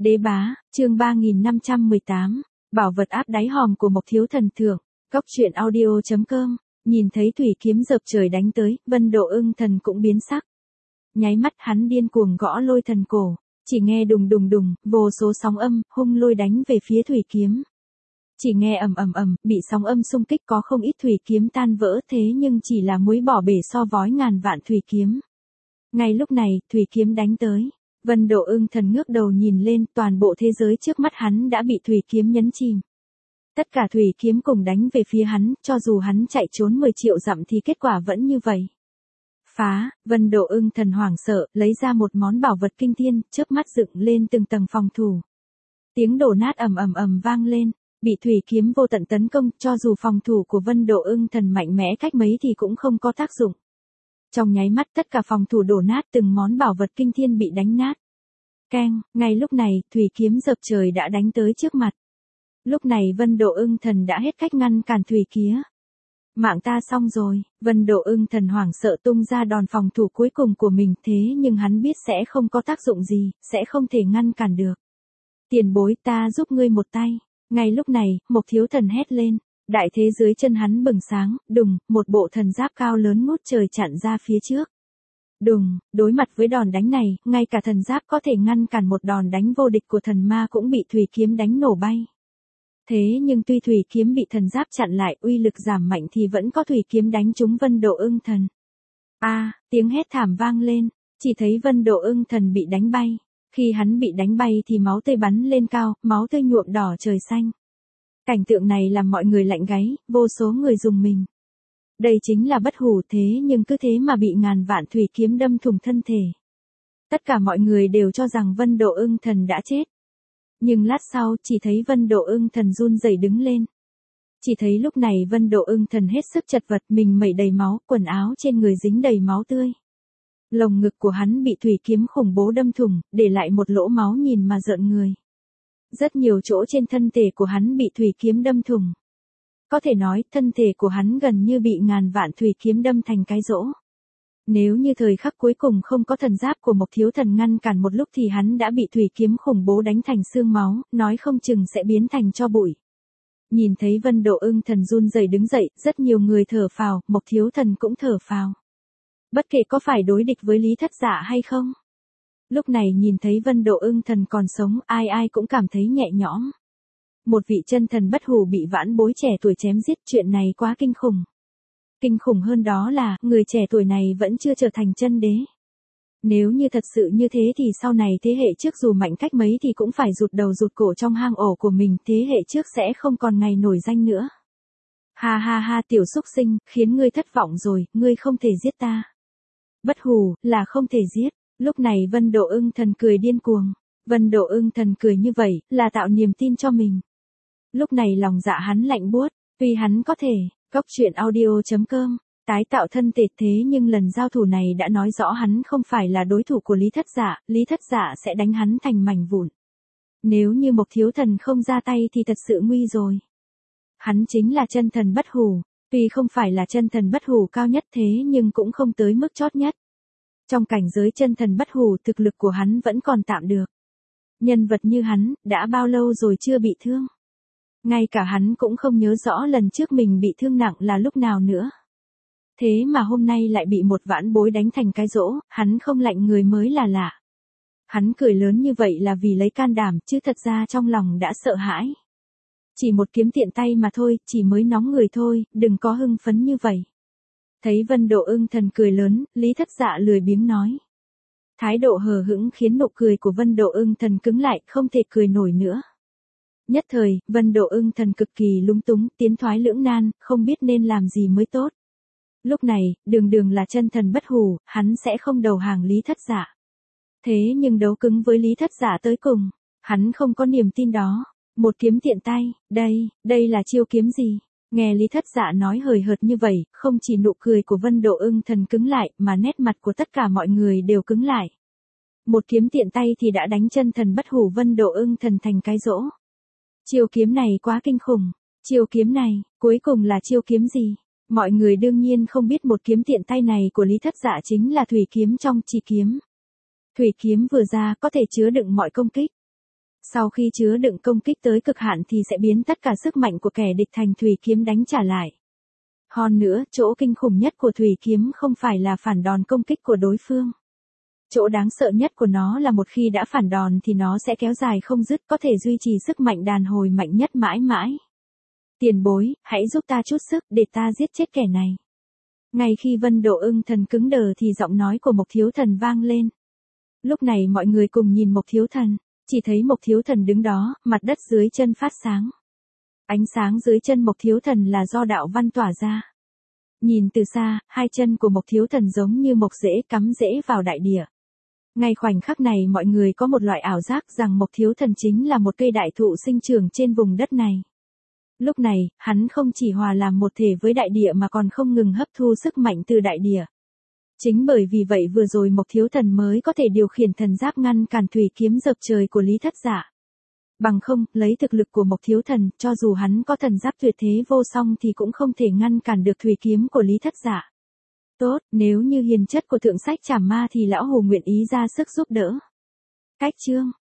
Đế bá, chương 3518, bảo vật áp đáy hòm của Mộc Thiếu Thần Thượng, Cốc truyện audio.com, nhìn thấy thủy kiếm dợp trời đánh tới, Vân Độ Ưng Thần cũng biến sắc. Nháy mắt hắn điên cuồng gõ lôi thần cổ, chỉ nghe đùng đùng đùng, vô số sóng âm, hung lôi đánh về phía thủy kiếm. Chỉ nghe ầm ầm ầm, bị sóng âm xung kích có không ít thủy kiếm tan vỡ thế nhưng chỉ là muối bỏ bể so với ngàn vạn thủy kiếm. Ngay lúc này, thủy kiếm đánh tới. Vân Độ Ưng Thần ngước đầu nhìn lên, toàn bộ thế giới trước mắt hắn đã bị thủy kiếm nhấn chìm. Tất cả thủy kiếm cùng đánh về phía hắn, cho dù hắn chạy trốn 10 triệu dặm thì kết quả vẫn như vậy. Phá, Vân Độ Ưng Thần hoảng sợ, lấy ra một món bảo vật kinh thiên, chớp mắt dựng lên từng tầng phòng thủ. Tiếng đổ nát ầm ầm ầm vang lên, bị thủy kiếm vô tận tấn công, cho dù phòng thủ của Vân Độ Ưng Thần mạnh mẽ cách mấy thì cũng không có tác dụng. Trong nháy mắt tất cả phòng thủ đổ nát, từng món bảo vật kinh thiên bị đánh nát. Keng, ngay lúc này, thủy kiếm dợp trời đã đánh tới trước mặt. Lúc này Vân Độ Ưng Thần đã hết cách ngăn cản thủy kia. Mạng ta xong rồi, Vân Độ Ưng Thần hoảng sợ tung ra đòn phòng thủ cuối cùng của mình, thế nhưng hắn biết sẽ không có tác dụng gì, sẽ không thể ngăn cản được. Tiền bối, ta giúp ngươi một tay. Ngay lúc này, Mộc Thiếu Thần hét lên. Đại thế dưới chân hắn bừng sáng, đùng, một bộ thần giáp cao lớn ngút trời chặn ra phía trước. Đùng, đối mặt với đòn đánh này, ngay cả thần giáp có thể ngăn cản một đòn đánh vô địch của thần ma cũng bị thủy kiếm đánh nổ bay. Thế nhưng tuy thủy kiếm bị thần giáp chặn lại, uy lực giảm mạnh thì vẫn có thủy kiếm đánh trúng Vân Độ Ưng Thần. Tiếng hét thảm vang lên, chỉ thấy Vân Độ Ưng Thần bị đánh bay. Khi hắn bị đánh bay thì máu tươi bắn lên cao, máu tươi nhuộm đỏ trời xanh. Cảnh tượng này làm mọi người lạnh gáy, vô số người rùng mình. Đây chính là bất hủ, thế nhưng cứ thế mà bị ngàn vạn thủy kiếm đâm thủng thân thể. Tất cả mọi người đều cho rằng Vân Độ Ưng Thần đã chết. Nhưng lát sau, chỉ thấy Vân Độ Ưng Thần run rẩy đứng lên. Chỉ thấy lúc này Vân Độ Ưng Thần hết sức chật vật, mình mẩy đầy máu, quần áo trên người dính đầy máu tươi. Lồng ngực của hắn bị thủy kiếm khủng bố đâm thủng, để lại một lỗ máu nhìn mà rợn người. Rất nhiều chỗ trên thân thể của hắn bị thủy kiếm đâm thủng. Có thể nói, thân thể của hắn gần như bị ngàn vạn thủy kiếm đâm thành cái rỗ. Nếu như thời khắc cuối cùng không có thần giáp của Mộc Thiếu Thần ngăn cản một lúc thì hắn đã bị thủy kiếm khủng bố đánh thành xương máu, nói không chừng sẽ biến thành tro bụi. Nhìn thấy Vân Độ Ưng Thần run rẩy đứng dậy, rất nhiều người thở phào, Mộc Thiếu Thần cũng thở phào. Bất kể có phải đối địch với Lý Thất Dạ hay không. Lúc này nhìn thấy Vân Độ Ưng Thần còn sống, ai ai cũng cảm thấy nhẹ nhõm. Một vị chân thần bất hủ bị vãn bối trẻ tuổi chém giết, chuyện này quá kinh khủng. Kinh khủng hơn đó là, người trẻ tuổi này vẫn chưa trở thành chân đế. Nếu như thật sự như thế thì sau này thế hệ trước dù mạnh cách mấy thì cũng phải rụt đầu rụt cổ trong hang ổ của mình, thế hệ trước sẽ không còn ngày nổi danh nữa. Ha ha ha, tiểu xúc sinh, khiến ngươi thất vọng rồi, ngươi không thể giết ta. Bất hủ, là không thể giết. Lúc này Vân Độ Ưng Thần cười điên cuồng. Vân Độ Ưng Thần cười như vậy, là tạo niềm tin cho mình. Lúc này lòng dạ hắn lạnh buốt, vì hắn có thể, Cốc truyện audio.com, tái tạo thân thể, thế nhưng lần giao thủ này đã nói rõ hắn không phải là đối thủ của Lý Thất Dạ, Lý Thất Dạ sẽ đánh hắn thành mảnh vụn. Nếu như Mộc Thiếu Thần không ra tay thì thật sự nguy rồi. Hắn chính là chân thần bất hủ, tuy không phải là chân thần bất hủ cao nhất thế nhưng cũng không tới mức chót nhất. Trong cảnh giới chân thần bất hủ, thực lực của hắn vẫn còn tạm được. Nhân vật như hắn, đã bao lâu rồi chưa bị thương. Ngay cả hắn cũng không nhớ rõ lần trước mình bị thương nặng là lúc nào nữa. Thế mà hôm nay lại bị một vãn bối đánh thành cái rỗ, hắn không lạnh người mới là lạ. Hắn cười lớn như vậy là vì lấy can đảm, chứ thật ra trong lòng đã sợ hãi. Chỉ một kiếm tiện tay mà thôi, chỉ mới nóng người thôi, đừng có hưng phấn như vậy. Thấy Vân Độ Ưng Thần cười lớn, Lý Thất Dạ lười biếng nói. Thái độ hờ hững khiến nụ cười của Vân Độ Ưng Thần cứng lại, không thể cười nổi nữa. Nhất thời, Vân Độ Ưng Thần cực kỳ lúng túng, tiến thoái lưỡng nan, không biết nên làm gì mới tốt. Lúc này, đường là chân thần bất hủ, hắn sẽ không đầu hàng Lý Thất Dạ. Thế nhưng đấu cứng với Lý Thất Dạ tới cùng, hắn không có niềm tin đó. Một kiếm tiện tay, đây là chiêu kiếm gì? Nghe Lý Thất Dạ nói hời hợt như vậy, không chỉ nụ cười của Vân Độ Ưng Thần cứng lại, mà nét mặt của tất cả mọi người đều cứng lại. Một kiếm tiện tay thì đã đánh chân thần bất hủ Vân Độ Ưng Thần thành cái rỗ. Chiêu kiếm này quá kinh khủng. Chiêu kiếm này, cuối cùng là chiêu kiếm gì? Mọi người đương nhiên không biết một kiếm tiện tay này của Lý Thất Dạ chính là thủy kiếm trong chi kiếm. Thủy kiếm vừa ra có thể chứa đựng mọi công kích. Sau khi chứa đựng công kích tới cực hạn thì sẽ biến tất cả sức mạnh của kẻ địch thành thủy kiếm đánh trả lại. Hơn nữa, chỗ kinh khủng nhất của thủy kiếm không phải là phản đòn công kích của đối phương. Chỗ đáng sợ nhất của nó là một khi đã phản đòn thì nó sẽ kéo dài không dứt, có thể duy trì sức mạnh đàn hồi mạnh nhất mãi mãi. Tiền bối, hãy giúp ta chút sức để ta giết chết kẻ này. Ngay khi Vân Độ Ưng Thần cứng đờ thì giọng nói của Mộc Thiếu Thần vang lên. Lúc này mọi người cùng nhìn Mộc Thiếu Thần, chỉ thấy Mộc Thiếu Thần đứng đó, mặt đất dưới chân phát sáng. Ánh sáng dưới chân Mộc Thiếu Thần là do đạo văn tỏa ra. Nhìn từ xa, hai chân của Mộc Thiếu Thần giống như mộc rễ cắm rễ vào đại địa. Ngay khoảnh khắc này mọi người có một loại ảo giác rằng Mộc Thiếu Thần chính là một cây đại thụ sinh trưởng trên vùng đất này. Lúc này, hắn không chỉ hòa làm một thể với đại địa mà còn không ngừng hấp thu sức mạnh từ đại địa. Chính bởi vì vậy vừa rồi Mộc Thiếu Thần mới có thể điều khiển thần giáp ngăn cản thủy kiếm dập trời của Lý Thất Dạ. Bằng không, lấy thực lực của Mộc Thiếu Thần, cho dù hắn có thần giáp tuyệt thế vô song thì cũng không thể ngăn cản được thủy kiếm của Lý Thất Dạ. Tốt, nếu như hiền chất của thượng sách Trảm Ma thì lão Hồ nguyện ý ra sức giúp đỡ. Cách chương